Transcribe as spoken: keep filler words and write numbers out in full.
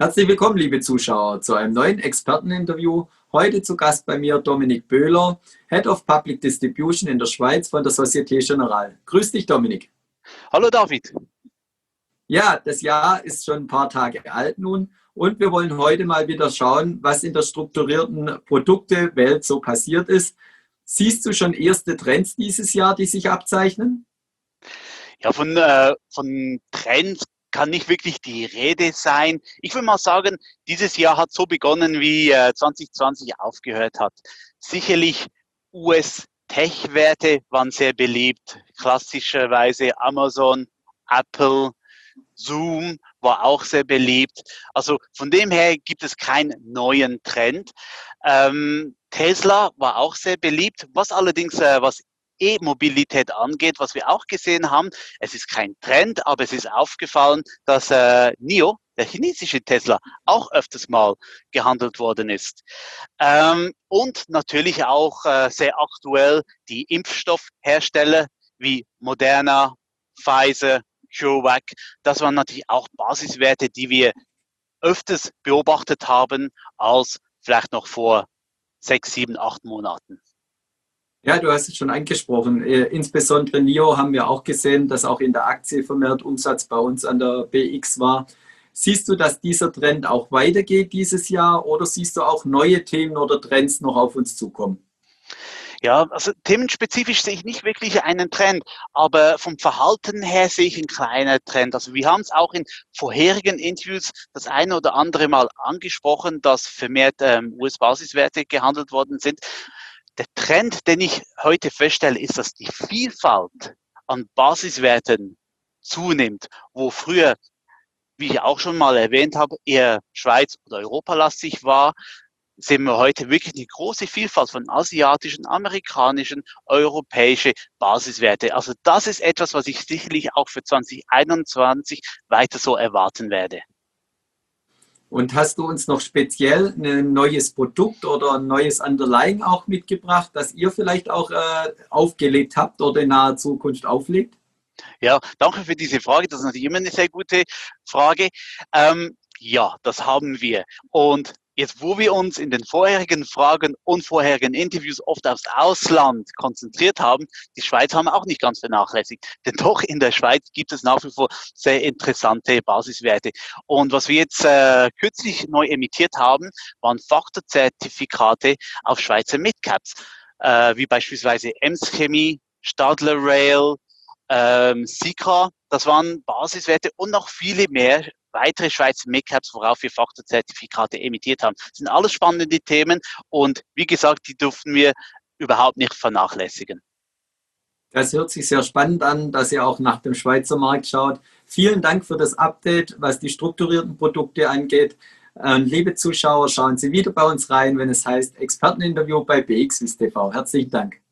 Herzlich willkommen, liebe Zuschauer, zu einem neuen Experteninterview. Heute zu Gast bei mir Dominik Böhler, Head of Public Distribution in der Schweiz von der Société Générale. Grüß dich, Dominik. Hallo David. Ja, das Jahr ist schon ein paar Tage alt nun und wir wollen heute mal wieder schauen, was in der strukturierten Produktewelt so passiert ist. Siehst du schon erste Trends dieses Jahr, die sich abzeichnen? Ja, von, äh, von Trends kann nicht wirklich die Rede sein. Ich würde mal sagen, dieses Jahr hat so begonnen, wie äh, zwanzig zwanzig aufgehört hat. Sicherlich U S-Tech-Werte waren sehr beliebt, klassischerweise Amazon, Apple, Zoom war auch sehr beliebt. Also von dem her gibt es keinen neuen Trend. Ähm, Tesla war auch sehr beliebt, was allerdings, äh, was E-Mobilität angeht, was wir auch gesehen haben, es ist kein Trend, aber es ist aufgefallen, dass äh, N I O, der chinesische Tesla, auch öfters mal gehandelt worden ist. Ähm, und natürlich auch äh, sehr aktuell die Impfstoffhersteller wie Moderna, Pfizer, CureVac. Das waren natürlich auch Basiswerte, die wir öfters beobachtet haben als vielleicht noch vor sechs, sieben, acht Monaten. Ja, du hast es schon angesprochen. Äh, insbesondere N I O haben wir auch gesehen, dass auch in der Aktie vermehrt Umsatz bei uns an der B X war. Siehst du, dass dieser Trend auch weitergeht dieses Jahr oder siehst du auch neue Themen oder Trends noch auf uns zukommen? Ja, also themenspezifisch sehe ich nicht wirklich einen Trend, aber vom Verhalten her sehe ich einen kleinen Trend. Also wir haben es auch in vorherigen Interviews das eine oder andere Mal angesprochen, dass vermehrt ähm, U S-Basiswerte gehandelt worden sind. Der Trend, den ich heute feststelle, ist, dass die Vielfalt an Basiswerten zunimmt, wo früher, wie ich auch schon mal erwähnt habe, eher Schweiz- oder europalastig war, sehen wir heute wirklich eine große Vielfalt von asiatischen, amerikanischen, europäischen Basiswerte. Also das ist etwas, was ich sicherlich auch für zwanzig einundzwanzig weiter so erwarten werde. Und hast du uns noch speziell ein neues Produkt oder ein neues Underlying auch mitgebracht, das ihr vielleicht auch äh, aufgelegt habt oder in naher Zukunft auflegt? Ja, danke für diese Frage. Das ist natürlich immer eine sehr gute Frage. Ähm, ja, das haben wir. Und jetzt, wo wir uns in den vorherigen Fragen und vorherigen Interviews oft aufs Ausland konzentriert haben, die Schweiz haben wir auch nicht ganz vernachlässigt. Denn doch in der Schweiz gibt es nach wie vor sehr interessante Basiswerte. Und was wir jetzt äh, kürzlich neu emittiert haben, waren Faktorzertifikate auf Schweizer Midcaps, äh, wie beispielsweise Ems Chemie, Stadler Rail, ähm, Sika, das waren Basiswerte und noch viele mehr weitere Schweizer Midcaps, worauf wir Faktorzertifikate emittiert haben. Das sind alles spannende Themen und wie gesagt, die dürfen wir überhaupt nicht vernachlässigen. Das hört sich sehr spannend an, dass ihr auch nach dem Schweizer Markt schaut. Vielen Dank für das Update, was die strukturierten Produkte angeht. Und liebe Zuschauer, schauen Sie wieder bei uns rein, wenn es heißt Experteninterview bei B X W I S T V. Herzlichen Dank.